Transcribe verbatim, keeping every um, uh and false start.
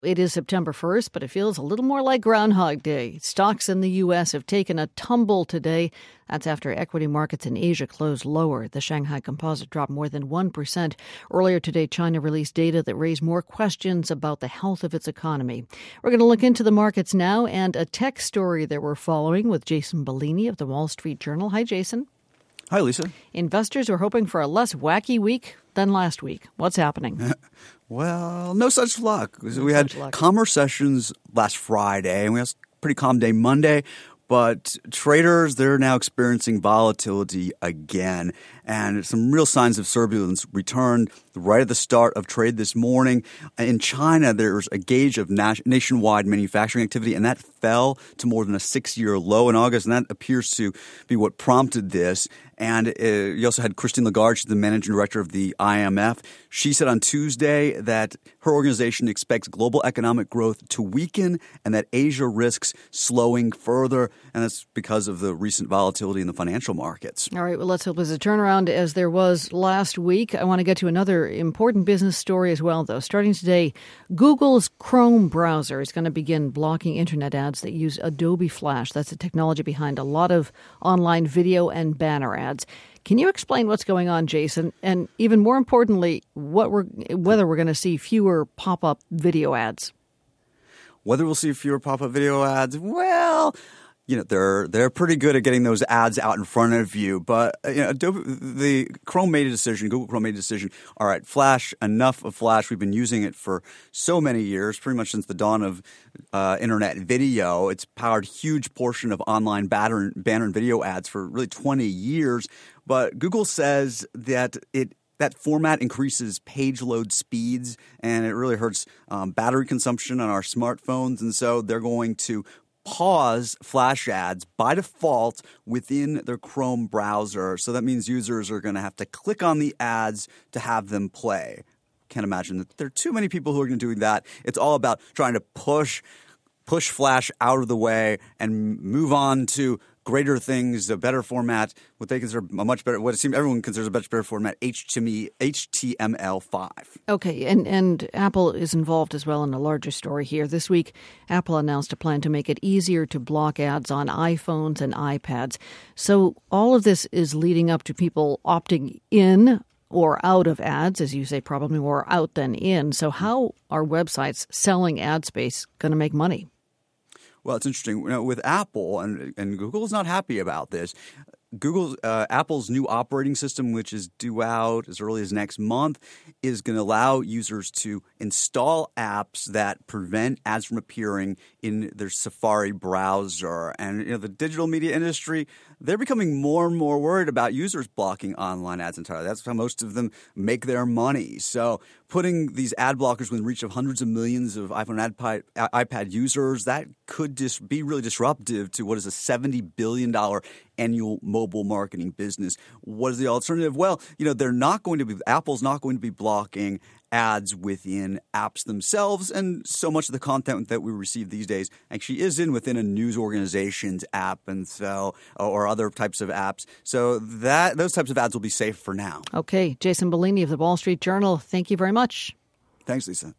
It is September first, but it feels a little more like Groundhog Day. Stocks in the U S have taken a tumble today. That's after equity markets in Asia closed lower. The Shanghai Composite dropped more than one percent. Earlier today, China released data that raised more questions about the health of its economy. We're going to look into the markets now and a tech story that we're following with Jason Bellini of the Wall Street Journal. Hi, Jason. Hi, Lisa. Investors are hoping for a less wacky week than last week. What's happening? Well, no such luck. No we had luck. commerce sessions last Friday, and we had a pretty calm day Monday. But traders, they're now experiencing volatility again. And some real signs of turbulence returned right at the start of trade this morning. In China, there's a gauge of nationwide manufacturing activity, and that fell to more than a six-year low in August. And that appears to be what prompted this. And uh, you also had Christine Lagarde, she's the managing director of the I M F. She said on Tuesday that her organization expects global economic growth to weaken and that Asia risks slowing further. And that's because of the recent volatility in the financial markets. All right, well, let's hope there's a turnaround as there was last week. I want to get to another important business story as well, though. Starting today, Google's Chrome browser is going to begin blocking internet ads that use Adobe Flash. That's the technology behind a lot of online video and banner ads. Can you explain what's going on, Jason? And even more importantly, what we're whether we're going to see fewer pop-up video ads? Whether we'll see fewer pop-up video ads? Well, you know, they're they're pretty good at getting those ads out in front of you. But you know, Adobe, the Chrome made a decision. Google Chrome made a decision. All right, Flash, enough of Flash. We've been using it for so many years, pretty much since the dawn of uh, internet video. It's powered a huge portion of online banner, banner and video ads for really twenty years. But Google says that it that format increases page load speeds, and it really hurts um, battery consumption on our smartphones. And so they're going to pause Flash ads by default within their Chrome browser. So that means users are going to have to click on the ads to have them play. Can't imagine that there are too many people who are going to do that. It's all about trying to push push Flash out of the way and move on to greater things, a better format, what they consider a much better, what it seems everyone considers a much better format, H T M L five. Okay, and, and Apple is involved as well in a larger story here. This week, Apple announced a plan to make it easier to block ads on iPhones and iPads. So all of this is leading up to people opting in or out of ads, as you say, probably more out than in. So how are websites selling ad space going to make money? Well, it's interesting. You know, with Apple, and, and Google is not happy about this. Google, uh, Apple's new operating system, which is due out as early as next month, is going to allow users to install apps that prevent ads from appearing in their Safari browser. And you know, the digital media industry, they're becoming more and more worried about users blocking online ads entirely. That's how most of them make their money. So putting these ad blockers within reach of hundreds of millions of iPhone and iPad, iPad users, that could dis- be really disruptive to what is a seventy billion dollars annual mobile marketing business. What is the alternative? Well, you know, they're not going to be – Apple's not going to be blocking ads within apps themselves, and so much of the content that we receive these days actually is in within a news organization's app and so or other types of apps. So that those types of ads will be safe for now. Okay. Jason Bellini of the Wall Street Journal, thank you very much. Thanks, Lisa.